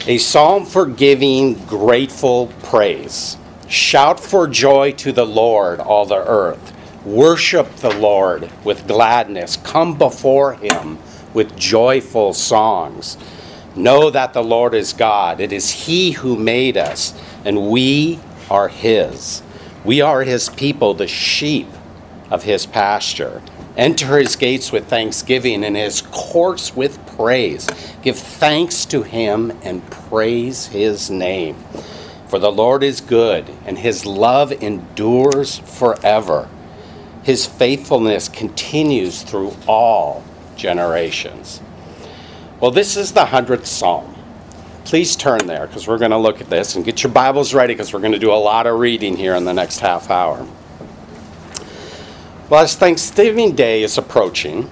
A psalm for giving grateful praise. Shout for joy to the Lord, all the earth. Worship the Lord with gladness. Come before him with joyful songs. Know that the Lord is God. It is he who made us, and we are his. We are his people, the sheep of his pasture. Enter his gates with thanksgiving and his courts with praise. Give thanks to him and praise his name. For the Lord is good, and his love endures forever. His faithfulness continues through all generations. Well, this is the 100th Psalm. Please turn there, because we're going to look at this, and get your Bibles ready, because we're going to do a lot of reading here in the next half hour. Well, as Thanksgiving Day is approaching,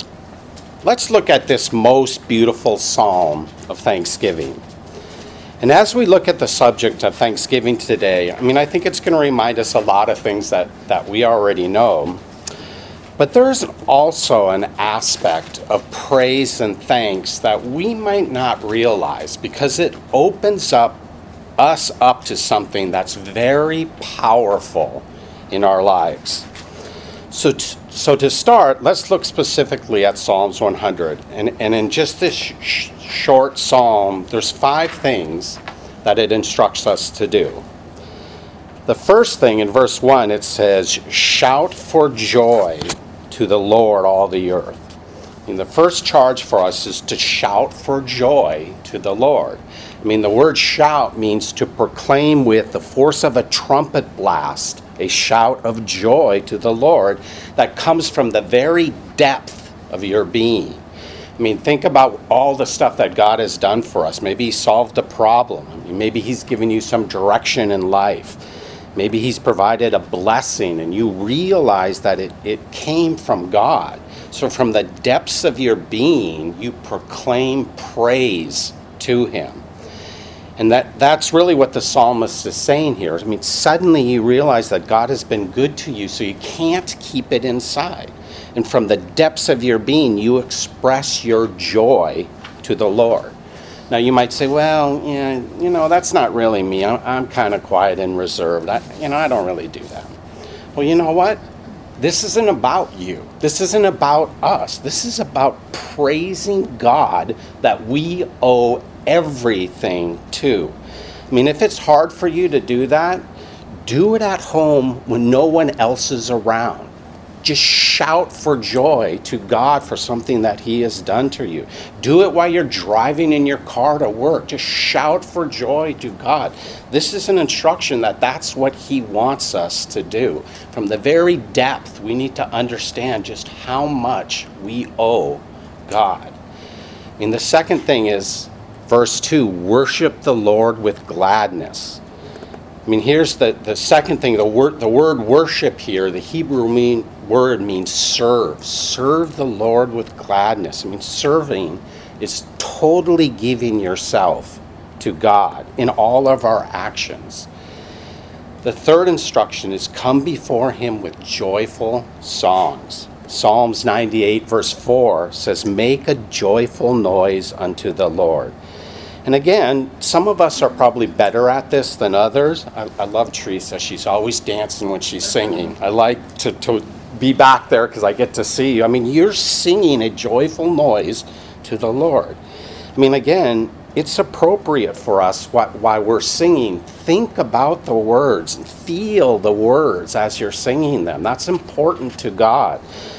let's look at this most beautiful psalm of Thanksgiving. And as we look at the subject of Thanksgiving today, I think it's going to remind us a lot of things that we already know. But there's also an aspect of praise and thanks that we might not realize, because it opens us up to something that's very powerful in our lives. So to start, let's look specifically at Psalms 100. And in just this short psalm, there's 5 things that it instructs us to do. The first thing, in verse 1, it says, shout for joy to the Lord, all the earth. And the first charge for us is to shout for joy to the Lord. The word shout means to proclaim with the force of a trumpet blast, a shout of joy to the Lord that comes from the very depth of your being. Think about all the stuff that God has done for us. Maybe he solved a problem. Maybe he's given you some direction in life. Maybe he's provided a blessing and you realize that it came from God. So from the depths of your being, you proclaim praise to him. And that's really what the psalmist is saying here. Suddenly you realize that God has been good to you, so you can't keep it inside. And from the depths of your being, you express your joy to the Lord. Now you might say, well, that's not really me. I'm kind of quiet and reserved. I don't really do that. Well, you know what? This isn't about you. This isn't about us. This is about praising God that we owe everything to. If it's hard for you to do that, do it at home when no one else is around. Just shout for joy to God for something that he has done to you. Do it while you're driving in your car to work. Just shout for joy to God. This is an instruction that's what he wants us to do. From the very depth, we need to understand just how much we owe God. The second thing is, verse 2, worship the Lord with gladness. Here's the second thing. The word worship here, the Hebrew word means serve. Serve the Lord with gladness. Serving is totally giving yourself to God in all of our actions. The third instruction is come before him with joyful songs. Psalms 98 verse 4 says, make a joyful noise unto the Lord. And again, some of us are probably better at this than others. I love Teresa. She's always dancing when she's singing. I like to be back there because I get to see you. You're singing a joyful noise to the Lord. Again, it's appropriate for us while we're singing. Think about the words and feel the words as you're singing them. That's important to God.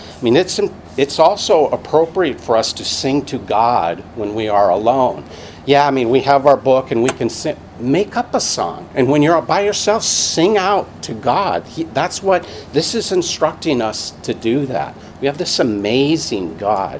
It's also appropriate for us to sing to God when we are alone. Yeah, we have our book and we can sing. Make up a song. And when you're by yourself, sing out to God. That's what this is instructing us to do that. We have this amazing God.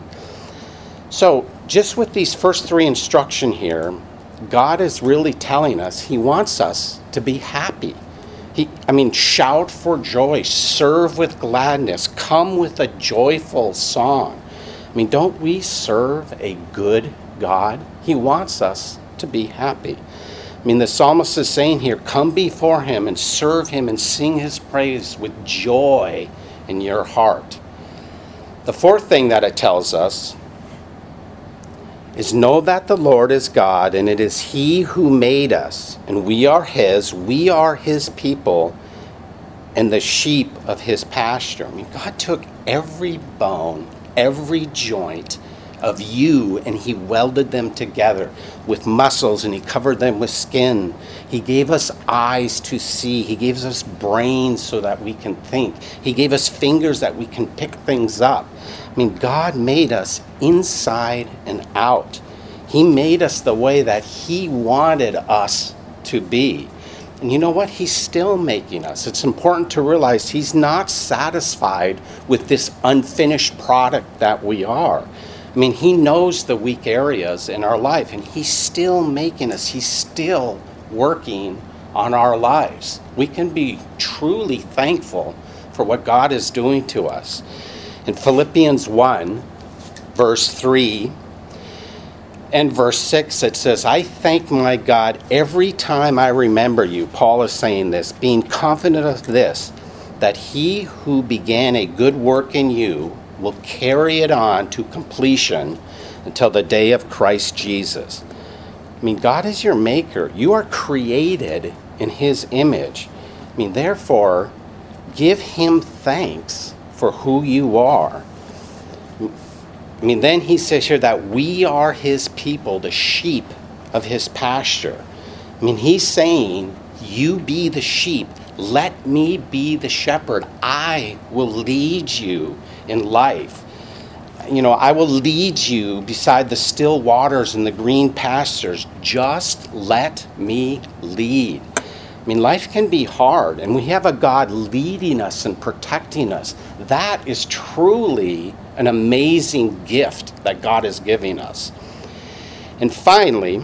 So just with these first 3 instructions here, God is really telling us he wants us to be happy. Shout for joy, serve with gladness, come with a joyful song. Don't we serve a good God? He wants us to be happy. The psalmist is saying here, come before him and serve him and sing his praise with joy in your heart. The fourth thing that it tells us is know that the Lord is God, and it is he who made us, and we are his people, and the sheep of his pasture. I mean, God took every bone, every joint of you, and he welded them together with muscles, and he covered them with skin. He gave us eyes to see. He gave us brains so that we can think. He gave us fingers that we can pick things up. I mean, God made us inside and out. He made us the way that he wanted us to be. And you know what? He's still making us. It's important to realize he's not satisfied with this unfinished product that we are. I mean, he knows the weak areas in our life, and he's still making us. He's still working on our lives. We can be truly thankful for what God is doing to us. In Philippians 1, verse 3 and verse 6, it says, I thank my God every time I remember you. Paul is saying this, being confident of this, that he who began a good work in you will carry it on to completion until the day of Christ Jesus. I mean, God is your maker. You are created in his image. I mean, therefore, give him thanks for who you are. I mean, then he says here that we are his people, the sheep of his pasture. I mean, he's saying, you be the sheep. Let me be the shepherd. I will lead you in life. You know, I will lead you beside the still waters and the green pastures. Just let me lead. I mean, life can be hard, and we have a God leading us and protecting us. That is truly an amazing gift that God is giving us. And finally,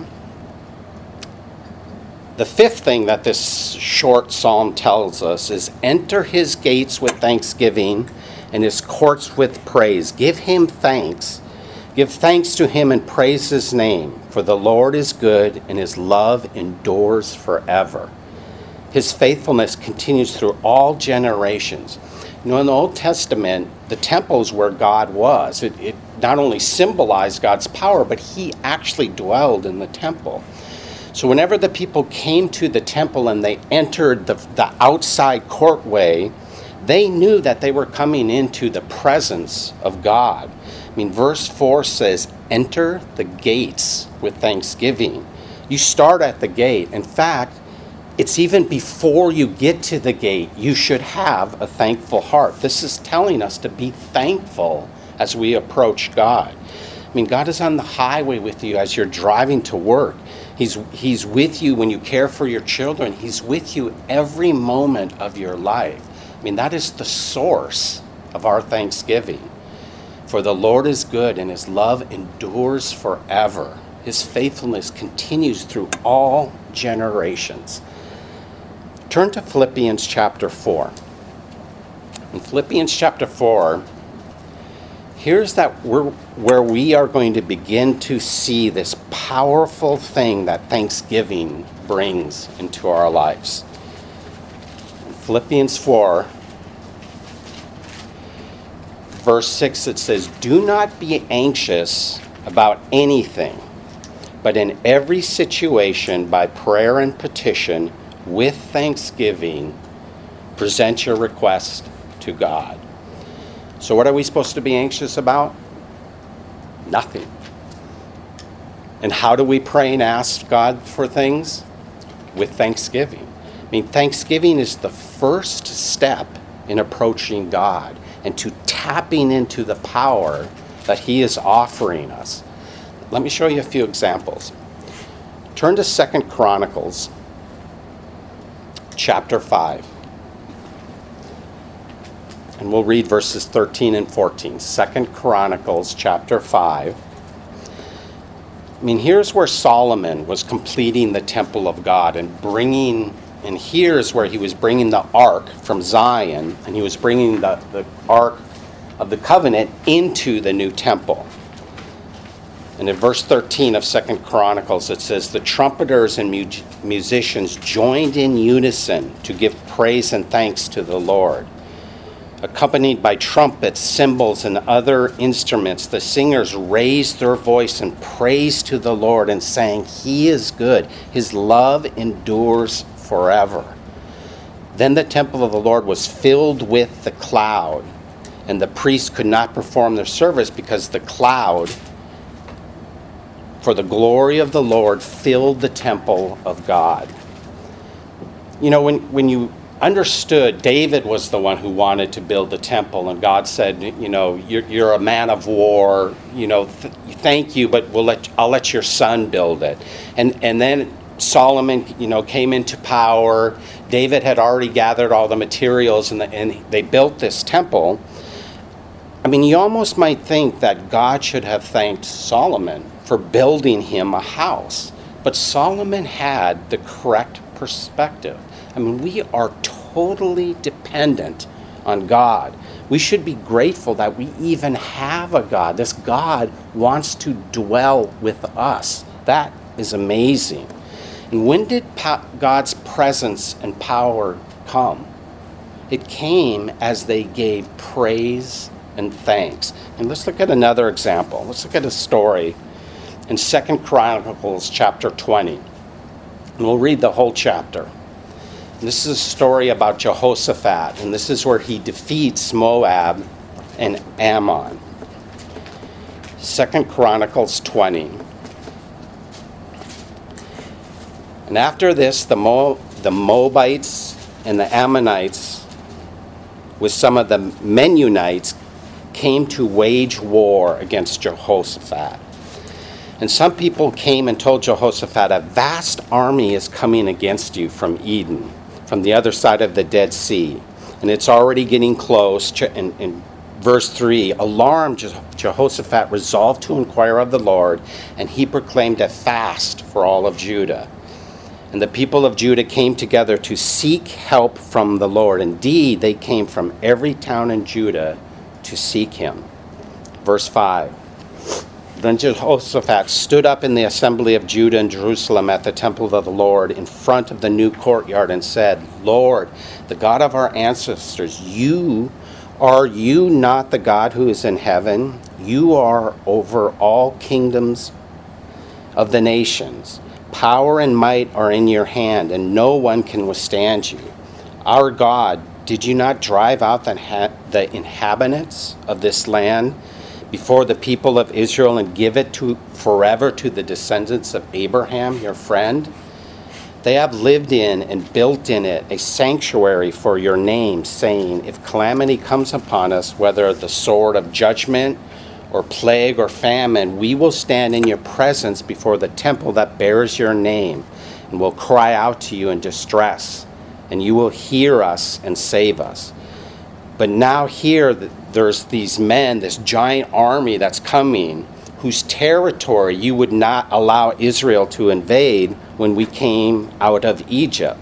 the fifth thing that this short psalm tells us is enter his gates with thanksgiving and his courts with praise. Give him thanks. Give thanks to him and praise his name. For the Lord is good and his love endures forever. His faithfulness continues through all generations. You know, in the Old Testament, the temple is where God was. It not only symbolized God's power, but he actually dwelled in the temple. So whenever the people came to the temple and they entered the outside courtway, they knew that they were coming into the presence of God. I mean, verse 4 says, enter the gates with thanksgiving. You start at the gate. In fact, it's even before you get to the gate, you should have a thankful heart. This is telling us to be thankful as we approach God. I mean, God is on the highway with you as you're driving to work. He's with you when you care for your children. He's with you every moment of your life. I mean, that is the source of our thanksgiving. For the Lord is good and his love endures forever. His faithfulness continues through all generations. Turn to Philippians chapter 4. In Philippians chapter 4, here's where we are going to begin to see this powerful thing that thanksgiving brings into our lives. In Philippians 4, verse 6, it says, do not be anxious about anything, but in every situation by prayer and petition, with thanksgiving, present your request to God. So what are we supposed to be anxious about? Nothing. And how do we pray and ask God for things? With thanksgiving. I mean, thanksgiving is the first step in approaching God and to tapping into the power that he is offering us. Let me show you a few examples. Turn to 2 Chronicles chapter 5. And we'll read verses 13 and 14. 2 Chronicles chapter 5. I mean, here's where Solomon was completing the temple of God and here's where he was bringing the ark from Zion, and he was bringing the ark of the covenant into the new temple. And in verse 13 of 2 Chronicles, it says, the trumpeters and musicians joined in unison to give praise and thanks to the Lord. Accompanied by trumpets, cymbals, and other instruments, the singers raised their voice in praise to the Lord and sang, "He is good. His love endures forever." Then the temple of the Lord was filled with the cloud, and the priests could not perform their service because the cloud, for the glory of the Lord, filled the temple of God. You know, when you understood David was the one who wanted to build the temple, and God said, you know, you're a man of war, you know, thank you, but I'll let your son build it. And then Solomon, you know, came into power. David had already gathered all the materials, and they built this temple. I mean, you almost might think that God should have thanked Solomon for building him a house, but Solomon had the correct perspective. I mean, we are totally dependent on God. We should be grateful that we even have a God. This God wants to dwell with us. That is amazing. And when did God's presence and power come? It came as they gave praise and thanks. And let's look at another example. Let's look at a story in 2 Chronicles chapter 20. And we'll read the whole chapter. This is a story about Jehoshaphat, and this is where he defeats Moab and Ammon. 2 Chronicles 20. And after this, the Moabites and the Ammonites, with some of the Mennonites, came to wage war against Jehoshaphat. And some people came and told Jehoshaphat, "A vast army is coming against you from Edom, from the other side of the Dead Sea, and it's already getting close." In verse 3, alarmed, Jehoshaphat resolved to inquire of the Lord, and he proclaimed a fast for all of Judah. And the people of Judah came together to seek help from the Lord. Indeed, they came from every town in Judah to seek him. Verse 5. Then Jehoshaphat stood up in the assembly of Judah and Jerusalem at the temple of the Lord in front of the new courtyard and said, "Lord, the God of our ancestors, are you not the God who is in heaven? You are over all kingdoms of the nations. Power and might are in your hand, and no one can withstand you. Our God, did you not drive out the inhabitants of this land before the people of Israel and give it forever to the descendants of Abraham, your friend? They have lived in and built in it a sanctuary for your name, saying, if calamity comes upon us, whether the sword of judgment or plague or famine, we will stand in your presence before the temple that bears your name, and will cry out to you in distress, and you will hear us and save us. But now here there's these men, this giant army that's coming, whose territory you would not allow Israel to invade when we came out of Egypt.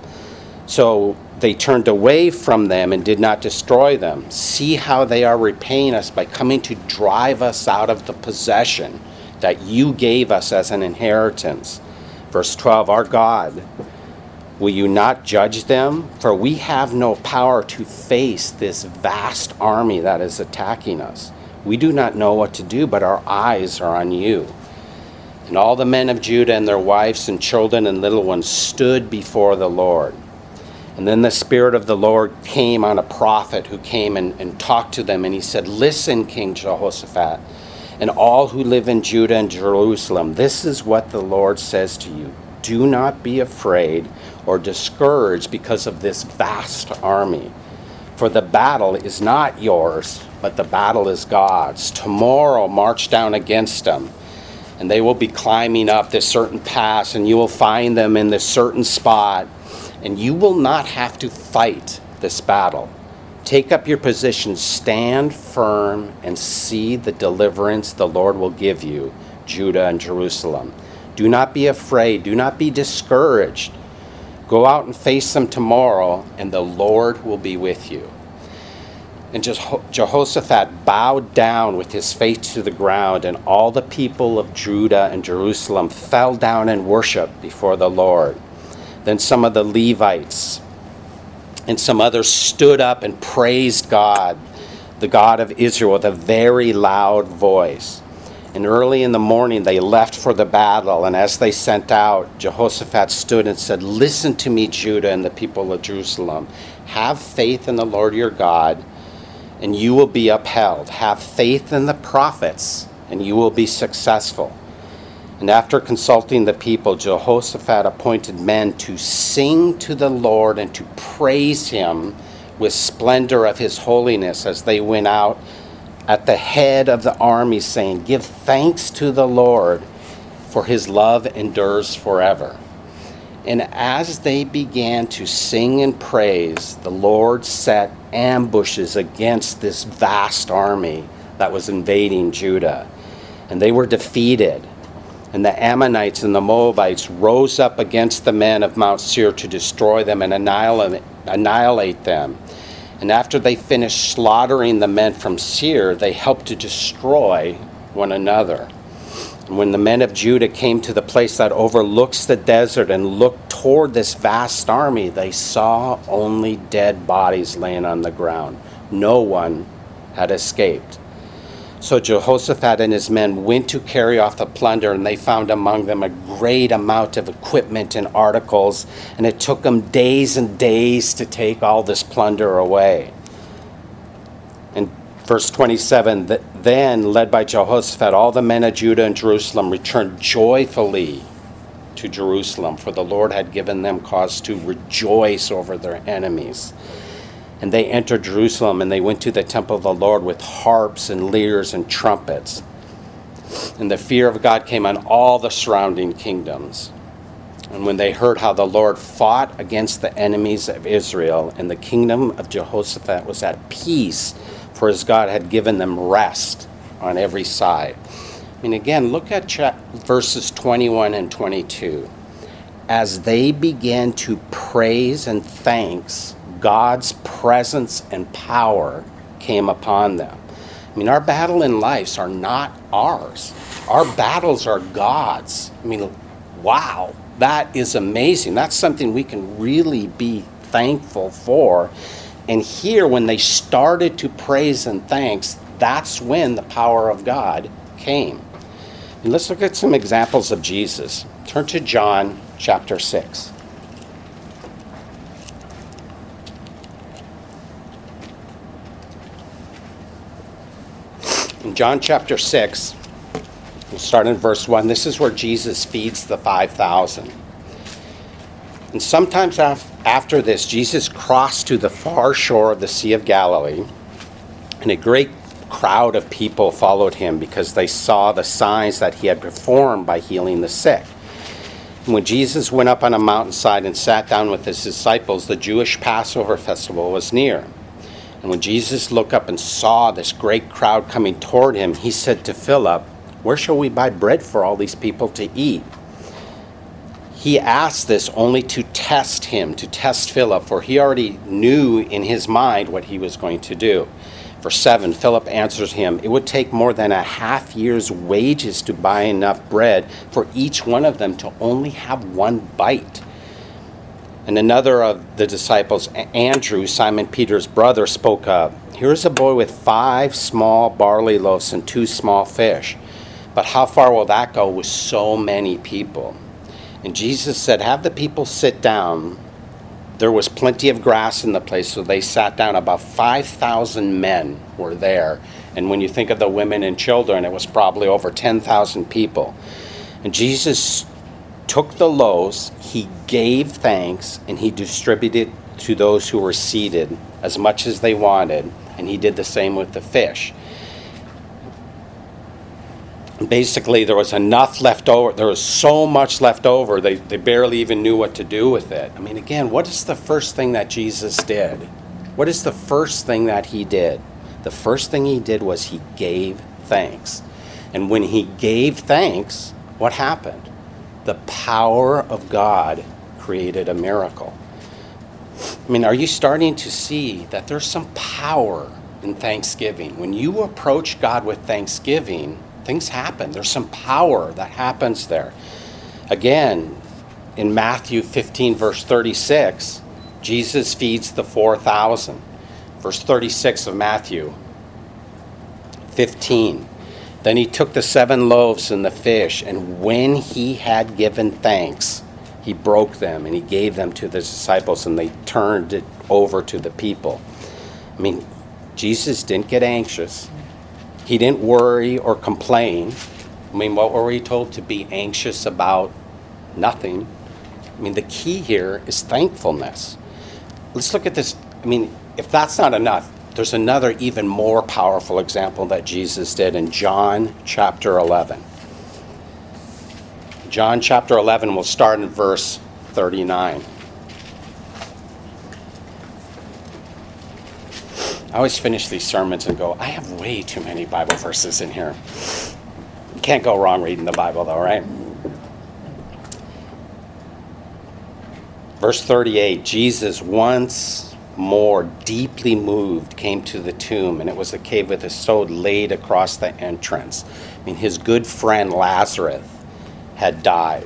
So they turned away from them and did not destroy them. See how they are repaying us by coming to drive us out of the possession that you gave us as an inheritance." Verse 12, our God, will you not judge them? For we have no power to face this vast army that is attacking us. We do not know what to do, but our eyes are on you. And all the men of Judah and their wives and children and little ones stood before the Lord. And then the Spirit of the Lord came on a prophet who came and talked to them. And he said, "Listen, King Jehoshaphat, and all who live in Judah and Jerusalem, this is what the Lord says to you. Do not be afraid or discouraged because of this vast army. For the battle is not yours, but the battle is God's. Tomorrow march down against them, and they will be climbing up this certain pass, and you will find them in this certain spot, and you will not have to fight this battle. Take up your position, stand firm, and see the deliverance the Lord will give you, Judah and Jerusalem. Do not be afraid, do not be discouraged. Go out and face them tomorrow, and the Lord will be with you." And Jehoshaphat bowed down with his face to the ground, and all the people of Judah and Jerusalem fell down and worshiped before the Lord. Then some of the Levites and some others stood up and praised God. the God of Israel, with a very loud voice. And early in the morning they left for the battle, and as they sent out, Jehoshaphat stood and said, "Listen to me, Judah and the people of Jerusalem. Have faith in the Lord your God, and you will be upheld. Have faith in the prophets, and you will be successful." And after consulting the people, Jehoshaphat appointed men to sing to the Lord and to praise him with splendor of his holiness as they went out at the head of the army, saying, "Give thanks to the Lord, for his love endures forever." And as they began to sing and praise, the Lord set ambushes against this vast army that was invading Judah. And they were defeated. And the Ammonites and the Moabites rose up against the men of Mount Seir to destroy them and annihilate them. And after they finished slaughtering the men from Seir, they helped to destroy one another. And when the men of Judah came to the place that overlooks the desert and looked toward this vast army, they saw only dead bodies laying on the ground. No one had escaped. So Jehoshaphat and his men went to carry off the plunder, and they found among them a great amount of equipment and articles, and it took them days and days to take all this plunder away. In verse 27, then, led by Jehoshaphat, all the men of Judah and Jerusalem returned joyfully to Jerusalem, for the Lord had given them cause to rejoice over their enemies. And they entered Jerusalem, and they went to the temple of the Lord with harps and lyres and trumpets. And the fear of God came on all the surrounding kingdoms. And when they heard how the Lord fought against the enemies of Israel, and the kingdom of Jehoshaphat was at peace, for his God had given them rest on every side. I mean, again, look at verses 21 and 22. As they began to praise and thanks, God's presence and power came upon them. I mean, our battle in lives are not ours. Our battles are God's. I mean, wow, that is amazing. That's something we can really be thankful for. And here, when they started to praise and thanks, that's when the power of God came. And let's look at some examples of Jesus. Turn to John chapter 6. In John chapter 6, we'll start in verse 1. This is where Jesus feeds the 5,000. And sometimes after this, Jesus crossed to the far shore of the Sea of Galilee, and a great crowd of people followed him because they saw the signs that he had performed by healing the sick. And when Jesus went up on a mountainside and sat down with his disciples, the Jewish Passover festival was near. And when Jesus looked up and saw this great crowd coming toward him, he said to Philip, "Where shall we buy bread for all these people to eat?" He asked this only to test him, to test Philip, for he already knew in his mind what he was going to do. Verse 7, Philip answers him, "It would take more than a half year's wages to buy enough bread for each one of them to only have one bite." And another of the disciples, Andrew, Simon Peter's brother, spoke up. "Here's a boy with 5 small barley loaves and 2 small fish. But how far will that go with so many people?" And Jesus said, "Have the people sit down." There was plenty of grass in the place, so they sat down. About 5,000 men were there. And when you think of the women and children, it was probably over 10,000 people. And Jesus took the loaves, he gave thanks, and he distributed to those who were seated as much as they wanted, and he did the same with the fish. Basically, there was enough left over. There was so much left over, they barely even knew what to do with it. I mean, again, what is the first thing that Jesus did? What is the first thing that he did? The first thing he did was he gave thanks. And when he gave thanks, what happened? The power of God created a miracle. I mean, are you starting to see that there's some power in thanksgiving? When you approach God with thanksgiving, things happen. There's some power that happens there. Again, in Matthew 15, verse 36, Jesus feeds the 4,000. Verse 36 of Matthew, 15. Then he took the 7 loaves and the fish, and when he had given thanks, he broke them and he gave them to the disciples, and they turned it over to the people. I mean, Jesus didn't get anxious. He didn't worry or complain. I mean, what were we told? To be anxious about? Nothing. I mean, the key here is thankfulness. Let's look at this. I mean, if that's not enough, there's another even more powerful example that Jesus did in John chapter 11. John chapter 11, we'll start in verse 39. I always finish these sermons and go, I have way too many Bible verses in here. You can't go wrong reading the Bible though, right? Verse 38, Jesus once more deeply moved came to the tomb, and it was a cave with a stone laid across the entrance. I mean, his good friend Lazarus had died.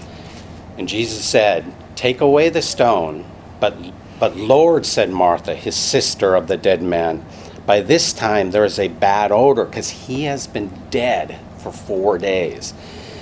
And Jesus said, take away the stone. But Lord, said Martha, his sister of the dead man, by this time there is a bad odor because he has been dead for 4 days.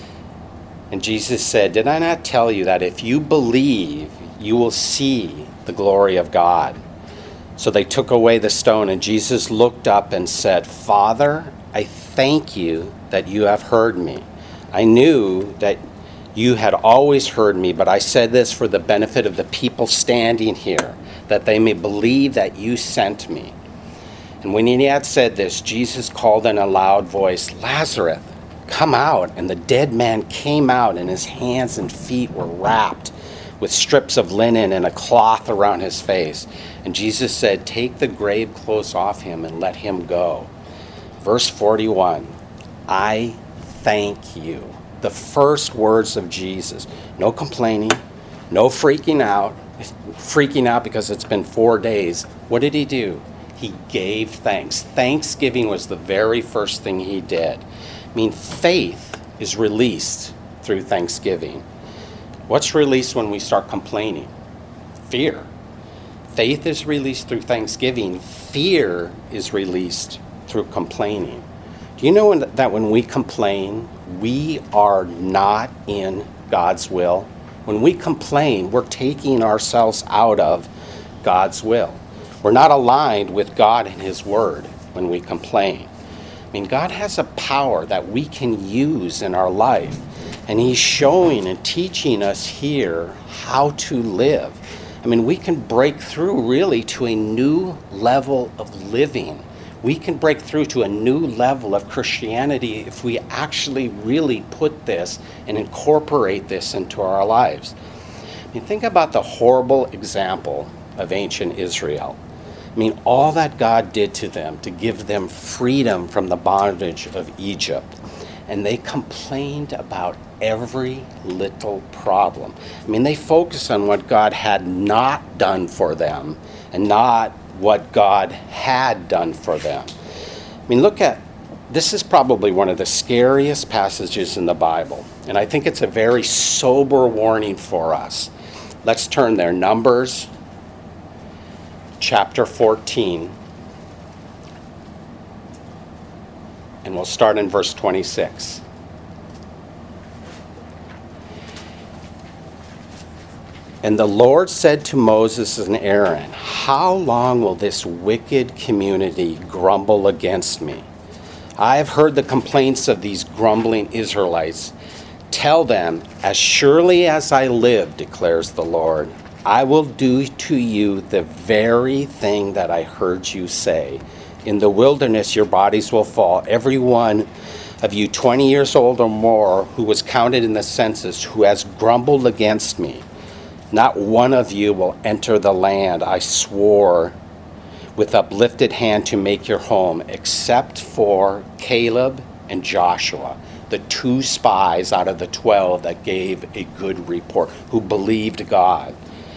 And Jesus said, did I not tell you that if you believe, you will see the glory of God? So they took away the stone, and Jesus looked up and said, Father, I thank you that you have heard me. I knew that you had always heard me, but I said this for the benefit of the people standing here, that they may believe that you sent me. And when he had said this, Jesus called in a loud voice, Lazarus, come out. And the dead man came out, and his hands and feet were wrapped with strips of linen and a cloth around his face. And Jesus said, take the grave clothes off him and let him go. Verse 41, I thank you. The first words of Jesus. No complaining, no freaking out because it's been 4 days. What did he do? He gave thanks. Thanksgiving was the very first thing he did. I mean, faith is released through thanksgiving. What's released when we start complaining? Fear. Faith is released through thanksgiving. Fear is released through complaining. Do you know that when we complain, we are not in God's will? When we complain, we're taking ourselves out of God's will. We're not aligned with God and his word when we complain. I mean, God has a power that we can use in our life, and he's showing and teaching us here how to live. I mean, we can break through really to a new level of living. We can break through to a new level of Christianity if we actually really put this and incorporate this into our lives. I mean, think about the horrible example of ancient Israel. I mean, all that God did to them to give them freedom from the bondage of Egypt. And they complained about every little problem. I mean, they focused on what God had not done for them and not what God had done for them. I mean, this is probably one of the scariest passages in the Bible. And I think it's a very sober warning for us. Let's turn there. Numbers chapter 14. And we'll start in verse 26. And the Lord said to Moses and Aaron, how long will this wicked community grumble against me? I have heard the complaints of these grumbling Israelites. Tell them, as surely as I live, declares the Lord, I will do to you the very thing that I heard you say. In the wilderness your bodies will fall, every one of you 20 years old or more who was counted in the census, who has grumbled against me. Not one of you will enter the land I swore with uplifted hand to make your home, except for Caleb and Joshua, the 2 spies out of the 12 that gave a good report, who believed God.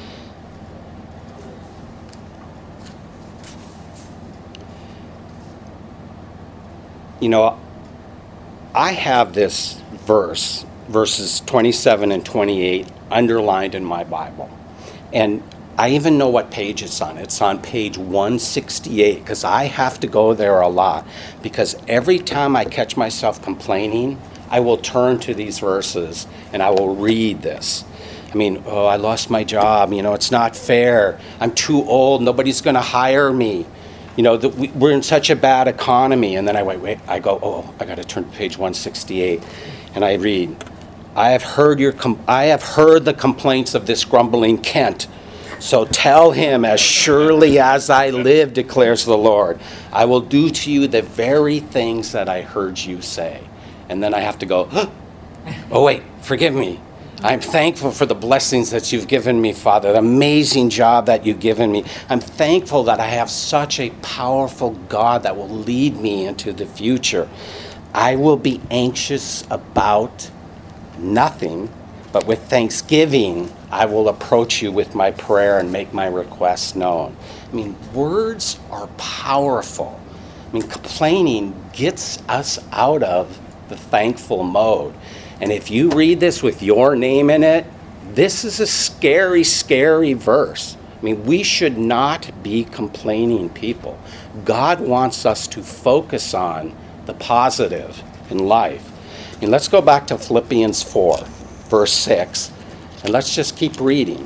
You know, I have this verses 27 and 28, underlined in my Bible. And I even know what page it's on. It's on page 168 because I have to go there a lot. Because every time I catch myself complaining, I will turn to these verses and I will read this. I mean, oh, I lost my job. It's not fair. I'm too old. Nobody's going to hire me. We're in such a bad economy. And then I wait. I go, oh, I got to turn to page 168. And I read, I have heard the complaints of this grumbling Kent. So tell him, as surely as I live, declares the Lord, I will do to you the very things that I heard you say. And then I have to go, oh wait, forgive me. I'm thankful for the blessings that you've given me, Father, the amazing job that you've given me. I'm thankful that I have such a powerful God that will lead me into the future. I will be anxious about nothing, but with thanksgiving, I will approach you with my prayer and make my requests known. Words are powerful. Complaining gets us out of the thankful mode. And if you read this with your name in it, this is a scary, scary verse. We should not be complaining people. God wants us to focus on the positive in life. Let's go back to Philippians 4, verse 6, and let's just keep reading.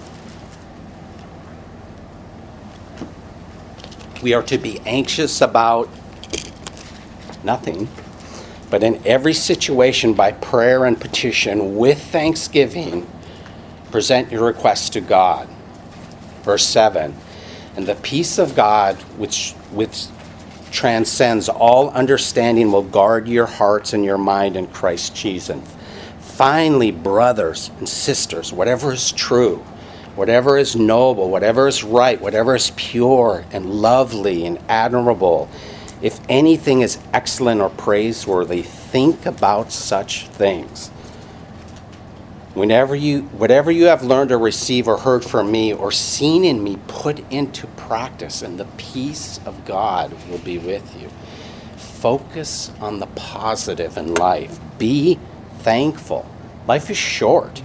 We are to be anxious about nothing, but in every situation by prayer and petition with thanksgiving, present your requests to God. Verse 7, and the peace of God, which transcends all understanding, will guard your hearts and your mind in Christ Jesus. Finally, brothers and sisters, whatever is true, whatever is noble, whatever is right, whatever is pure and lovely and admirable, if anything is excellent or praiseworthy, think about such things. Whatever you have learned or received or heard from me or seen in me, put into practice, and the peace of God will be with you. Focus on the positive in life. Be thankful. Life is short.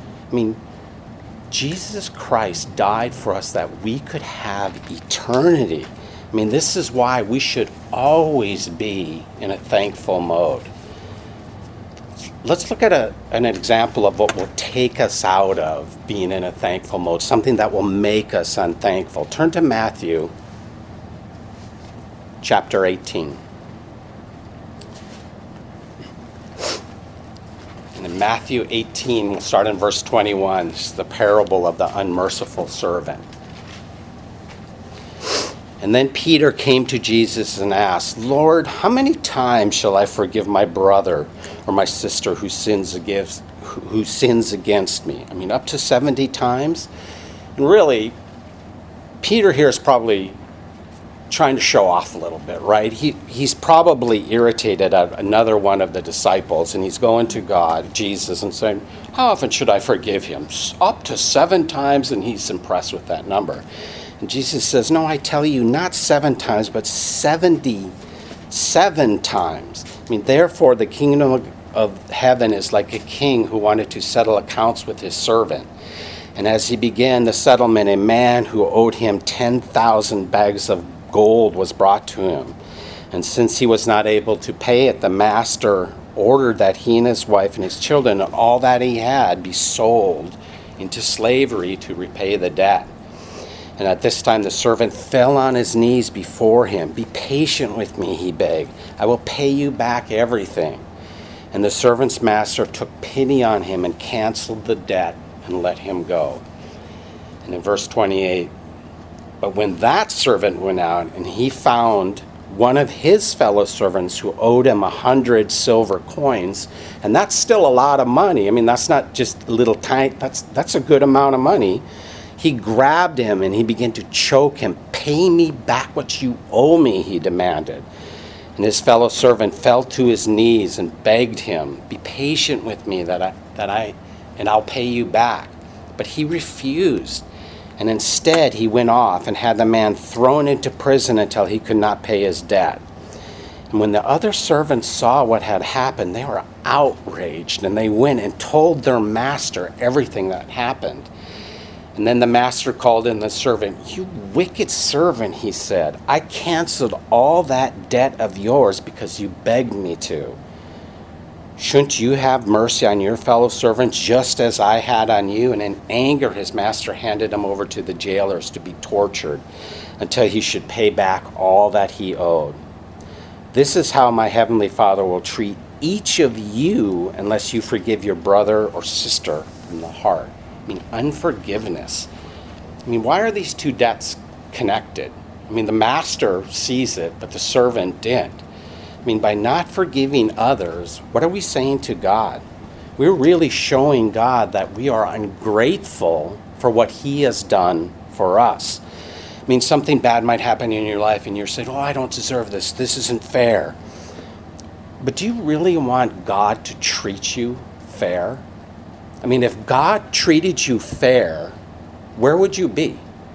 Jesus Christ died for us that we could have eternity. This is why we should always be in a thankful mode. Let's look at an example of what will take us out of being in a thankful mode, something that will make us unthankful. Turn to Matthew chapter 18. And in Matthew 18, we'll start in verse 21. This is the parable of the unmerciful servant. And then Peter came to Jesus and asked, Lord, how many times shall I forgive my brother or my sister who sins against me? Up to 70 times? And really, Peter here is probably trying to show off a little bit, right? He's probably irritated at another one of the disciples, and he's going to God, Jesus, and saying, how often should I forgive him? Up to 7 times, and he's impressed with that number. And Jesus says, no, I tell you, not 7 times, but 77 times. Therefore, the kingdom of heaven is like a king who wanted to settle accounts with his servant. And as he began the settlement, a man who owed him 10,000 bags of gold was brought to him. And since he was not able to pay it, the master ordered that he and his wife and his children and all that he had be sold into slavery to repay the debt. And at this time the servant fell on his knees before him. Be patient with me, he begged. I will pay you back everything. And the servant's master took pity on him and canceled the debt and let him go. And in verse 28, but when that servant went out and he found one of his fellow servants who owed him 100 silver coins, and that's still a lot of money. That's not just a little tiny, that's a good amount of money. He grabbed him and he began to choke him. Pay me back what you owe me, he demanded. And his fellow servant fell to his knees and begged him, be patient with me and I'll pay you back. But he refused. And instead he went off and had the man thrown into prison until he could not pay his debt. And when the other servants saw what had happened, they were outraged, and they went and told their master everything that happened. And then the master called in the servant. You wicked servant, he said. I canceled all that debt of yours because you begged me to. Shouldn't you have mercy on your fellow servants just as I had on you? And in anger, his master handed him over to the jailers to be tortured until he should pay back all that he owed. This is how my heavenly Father will treat each of you unless you forgive your brother or sister from the heart. I mean, unforgiveness. I mean, why are these two debts connected? I mean, the master sees it, but the servant didn't. I mean, by not forgiving others, what are we saying to God? We're really showing God that we are ungrateful for what he has done for us. I mean, something bad might happen in your life and you're saying, oh, I don't deserve this. This isn't fair. But do you really want God to treat you fair? I mean, if God treated you fair, where would you be?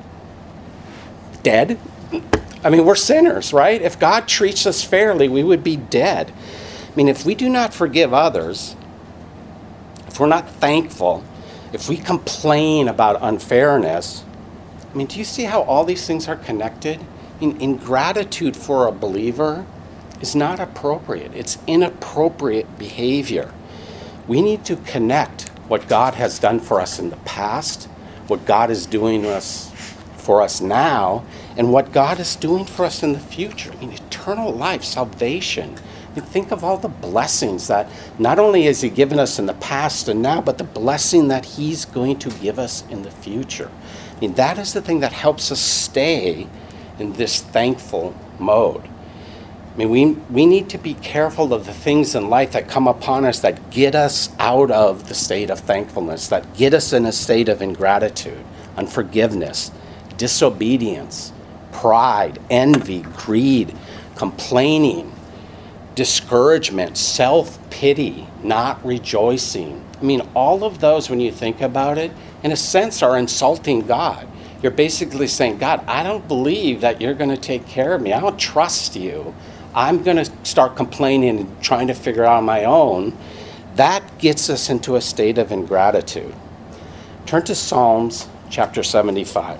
Dead? I mean, we're sinners, right? If God treats us fairly, we would be dead. I mean, if we do not forgive others, if we're not thankful, if we complain about unfairness, I mean, do you see how all these things are connected? I mean, ingratitude for a believer is not appropriate. It's inappropriate behavior. We need to connect what God has done for us in the past, what God is doing for us now, and what God is doing for us in the future. I mean, eternal life, salvation. I mean, think of all the blessings that not only has he given us in the past and now, but the blessing that he's going to give us in the future. I mean, that is the thing that helps us stay in this thankful mode. I mean, we need to be careful of the things in life that come upon us that get us out of the state of thankfulness, that get us in a state of ingratitude, unforgiveness, disobedience, pride, envy, greed, complaining, discouragement, self-pity, not rejoicing. I mean, all of those, when you think about it, in a sense are insulting God. You're basically saying, God, I don't believe that you're going to take care of me. I don't trust you. I'm going to start complaining and trying to figure out on my own. That gets us into a state of ingratitude. Turn to Psalms chapter 75.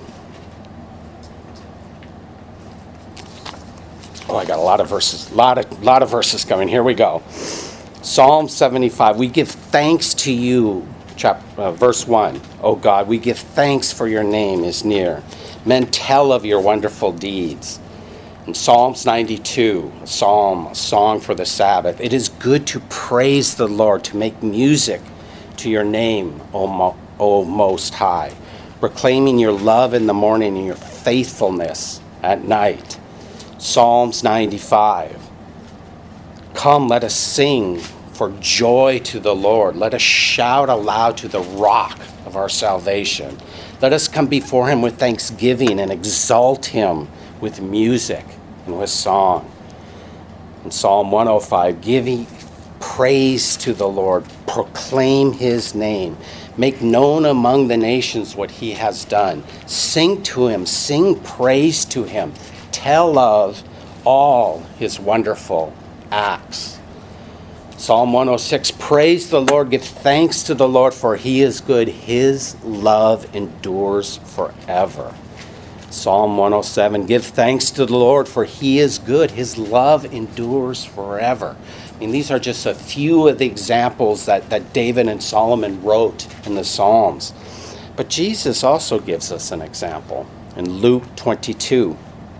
Oh, I got a lot of verses. Lot of verses coming. Here we go. Psalm 75. We give thanks to you. Verse 1. Oh God, we give thanks for your name is near. Men tell of your wonderful deeds. In Psalms 92, a song for the Sabbath. It is good to praise the Lord, to make music to your name, O Most High, proclaiming your love in the morning and your faithfulness at night. Psalms 95. Come, let us sing for joy to the Lord. Let us shout aloud to the rock of our salvation. Let us come before him with thanksgiving and exalt him with music and with song. In Psalm 105, give praise to the Lord, proclaim his name, make known among the nations what he has done. Sing to him, sing praise to him, tell of all his wonderful acts. Psalm 106, praise the Lord, give thanks to the Lord, for he is good. His love endures forever. Psalm 107, give thanks to the Lord, for he is good. His love endures forever. I mean, these are just a few of the examples that David and Solomon wrote in the Psalms. But Jesus also gives us an example in Luke 22.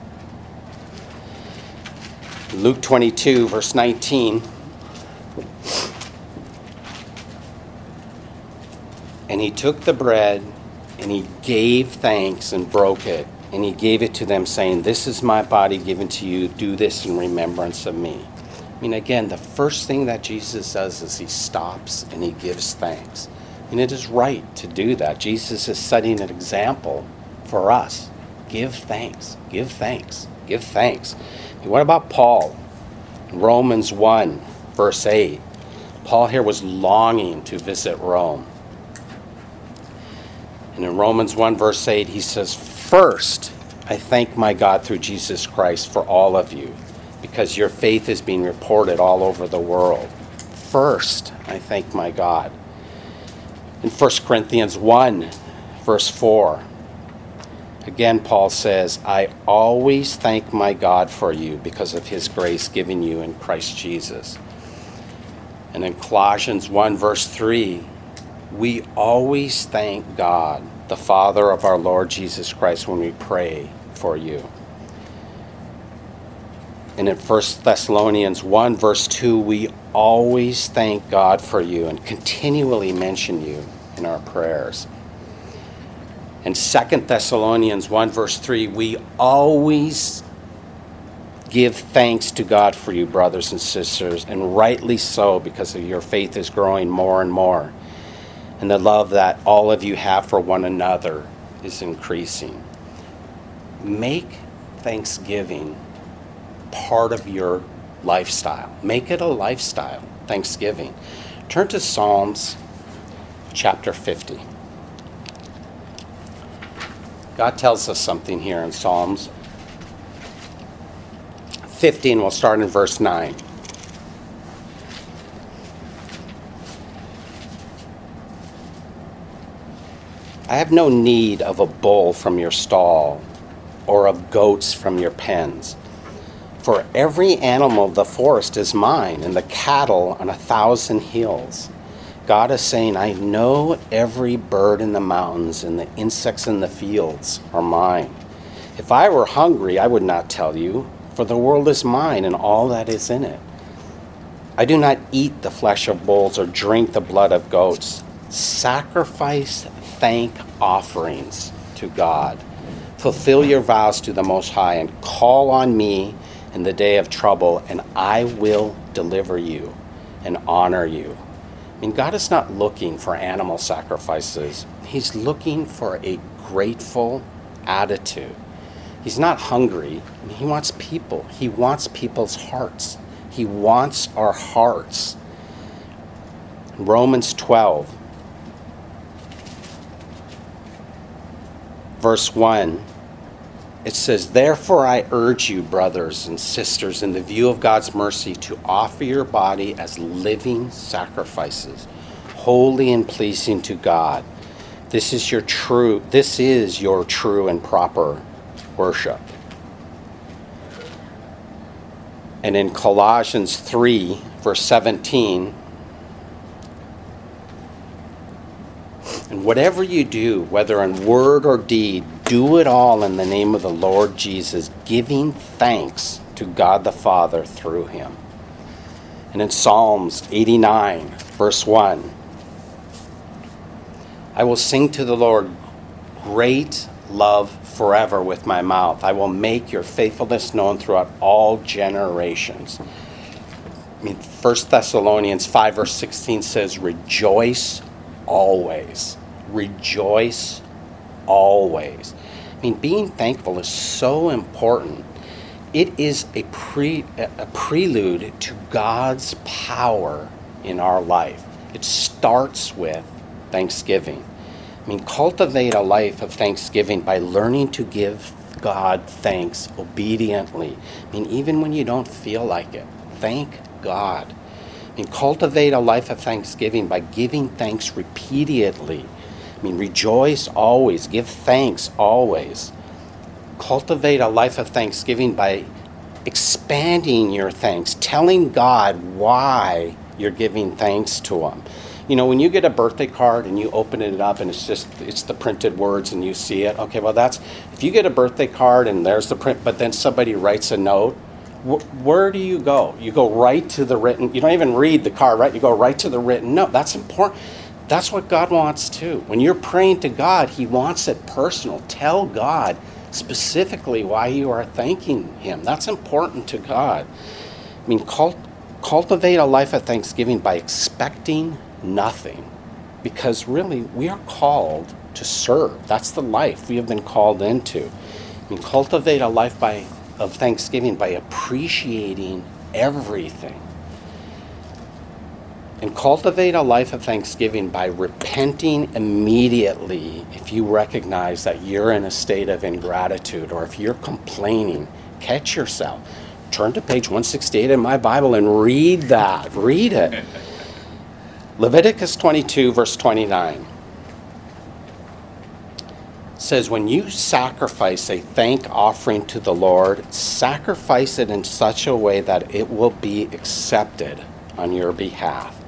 Luke 22, verse 19. And he took the bread, and he gave thanks and broke it. And he gave it to them, saying, this is my body given to you. Do this in remembrance of me. I mean, again, the first thing that Jesus does is he stops and he gives thanks. And it is right to do that. Jesus is setting an example for us. Give thanks. Give thanks. Give thanks. And what about Paul? In Romans 1, verse 8. Paul here was longing to visit Rome. And in Romans 1, verse 8, he says, first, I thank my God through Jesus Christ for all of you, because your faith is being reported all over the world. First, I thank my God. In 1 Corinthians 1, Verse 4. Again, Paul says, I always thank my God for you because of his grace given you in Christ Jesus. And in Colossians 1, verse 3, we always thank God, the Father of our Lord Jesus Christ, when we pray for you. And in 1 Thessalonians 1, verse 2, we always thank God for you and continually mention you in our prayers. In 2 Thessalonians 1, verse 3, we always give thanks to God for you, brothers and sisters, and rightly so, because of your faith is growing more and more. And the love that all of you have for one another is increasing. Make Thanksgiving part of your lifestyle. Make it a lifestyle, Thanksgiving. Turn to Psalms chapter 50. God tells us something here in Psalms 50, and we'll start in verse 9. I have no need of a bull from your stall, or of goats from your pens. For every animal of the forest is mine, and the cattle on 1,000 hills. God is saying, I know every bird in the mountains and the insects in the fields are mine. If I were hungry, I would not tell you, for the world is mine and all that is in it. I do not eat the flesh of bulls or drink the blood of goats. Sacrifice thank offerings to God. Fulfill your vows to the Most High and call on me in the day of trouble, and I will deliver you and honor you. I mean, God is not looking for animal sacrifices. He's looking for a grateful attitude. He's not hungry. He wants people. He wants people's hearts. He wants our hearts. Romans 12, verse 1, it says, therefore I urge you, brothers and sisters, in the view of God's mercy, to offer your body as living sacrifices, holy and pleasing to God. This is your true and proper worship. And in Colossians 3, verse 17, and whatever you do, whether in word or deed, do it all in the name of the Lord Jesus, giving thanks to God the Father through him. And in Psalms 89, verse 1, I will sing to the Lord great love forever with my mouth. I will make your faithfulness known throughout all generations. I mean, 1 Thessalonians 5, verse 16 says, rejoice always. Rejoice always. I mean, being thankful is so important. It is a prelude to God's power in our life. It starts with thanksgiving. I mean, cultivate a life of thanksgiving by learning to give God thanks obediently. I mean, even when you don't feel like it, thank God. I mean, cultivate a life of thanksgiving by giving thanks repeatedly. I mean, rejoice always. Give thanks always. Cultivate a life of thanksgiving by expanding your thanks, telling God why you're giving thanks to him. You know, when you get a birthday card and you open it up and it's the printed words and you see it, okay, well if you get a birthday card and there's the print, but then somebody writes a note, where do you go? You go right to the written, you don't even read the card, right? You go right to the written note. That's important. That's what God wants too. When you're praying to God, he wants it personal. Tell God specifically why you are thanking him. That's important to God. I mean, cultivate a life of thanksgiving by expecting nothing, because really we are called to serve. That's the life we have been called into. I mean, cultivate a life of thanksgiving by appreciating everything. And cultivate a life of thanksgiving by repenting immediately if you recognize that you're in a state of ingratitude, or if you're complaining. Catch yourself. Turn to page 168 in my Bible and read that. Read it. Leviticus 22, verse 29. says when you sacrifice a thank offering to the Lord, sacrifice it in such a way that it will be accepted on your behalf.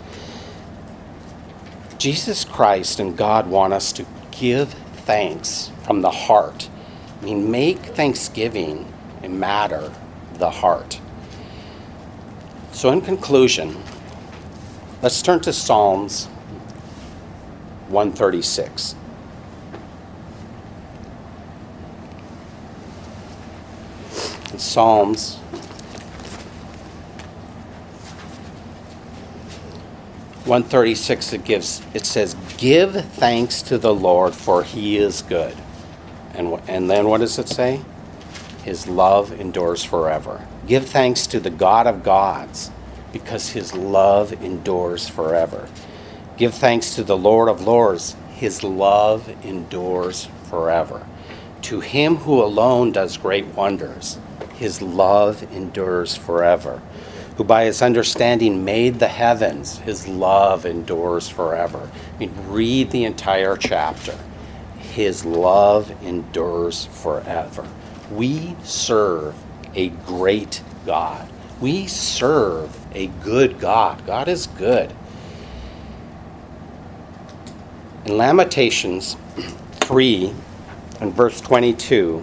Jesus Christ and God want us to give thanks from the heart. I mean, make thanksgiving a matter of the heart. So in conclusion, let's turn to Psalms 136. In Psalms 136, it says, "Give thanks to the Lord, for he is good." And then what does it say? His love endures forever. Give thanks to the God of gods, because his love endures forever. Give thanks to the Lord of lords. His love endures forever. To him who alone does great wonders, his love endures forever. Who by his understanding made the heavens, his love endures forever. I mean, read the entire chapter. His love endures forever. We serve a great God. We serve a good God. God is good. In Lamentations 3 and verse 22,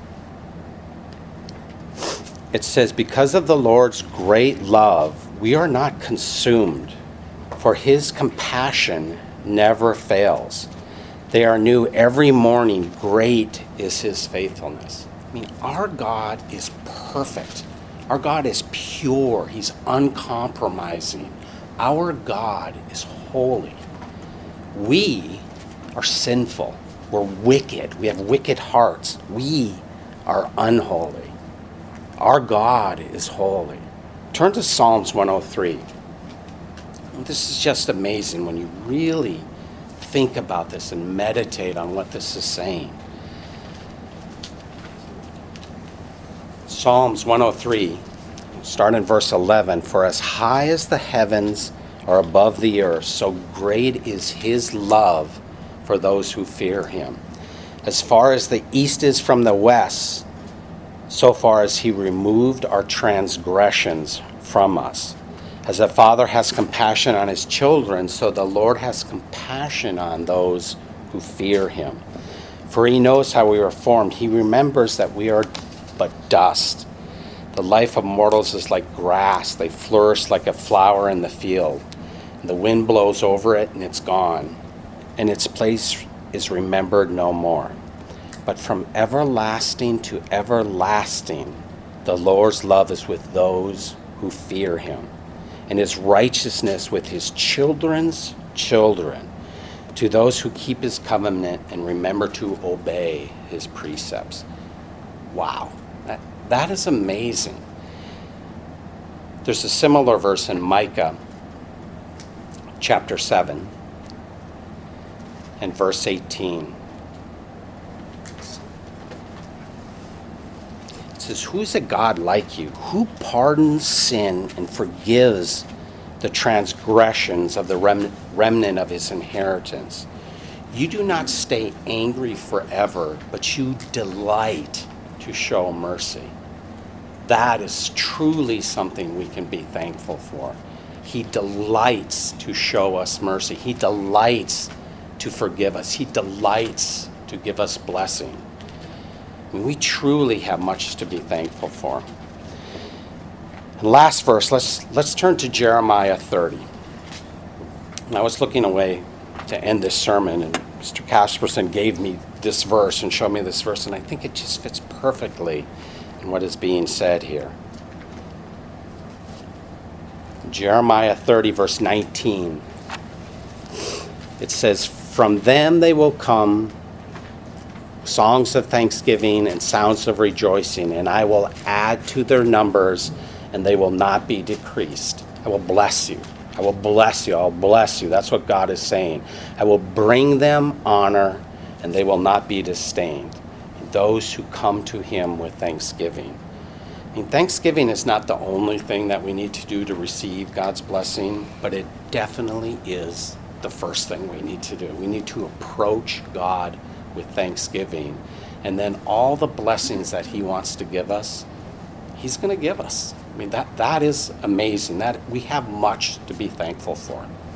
it says, "Because of the Lord's great love, we are not consumed, for his compassion never fails. They are new every morning. Great is his faithfulness." I mean, our God is perfect. Our God is pure. He's uncompromising. Our God is holy. We are sinful. We're wicked. We have wicked hearts. We are unholy. Our God is holy. Turn to Psalms 103. This is just amazing when you really think about this and meditate on what this is saying. Psalms 103, start in verse 11. "For as high as the heavens are above the earth, so great is his love for those who fear him. As far as the east is from the west, so far as he removed our transgressions from us. As a father has compassion on his children, so the Lord has compassion on those who fear him. For he knows how we were formed. He remembers that we are but dust. The life of mortals is like grass. They flourish like a flower in the field. And the wind blows over it, and it's gone, and its place is remembered no more. But from everlasting to everlasting, the Lord's love is with those who fear him, and his righteousness with his children's children, to those who keep his covenant and remember to obey his precepts." Wow, that is amazing. There's a similar verse in Micah chapter 7 and verse 18. It says, "Who's a God like you, who pardons sin and forgives the transgressions of the remnant of his inheritance? You do not stay angry forever, but you delight to show mercy." That is truly something we can be thankful for. He delights to show us mercy. He delights to forgive us. He delights to give us blessing. I mean, we truly have much to be thankful for. And last verse, let's turn to Jeremiah 30. And I was looking away to end this sermon, and Mr. Casperson gave me this verse and showed me this verse, and I think it just fits perfectly in what is being said here. Jeremiah 30, verse 19. It says, "From them they will come songs of thanksgiving and sounds of rejoicing, and I will add to their numbers, and they will not be decreased. I will bless you. I will bless you. I'll bless you." That's what God is saying. "I will bring them honor, and they will not be disdained. Those who come to him with thanksgiving." I mean, thanksgiving is not the only thing that we need to do to receive God's blessing, but it definitely is the first thing we need to do. We need to approach God with thanksgiving, and then all the blessings that he wants to give us, he's going to give us. I mean, that is amazing. That we have much to be thankful for.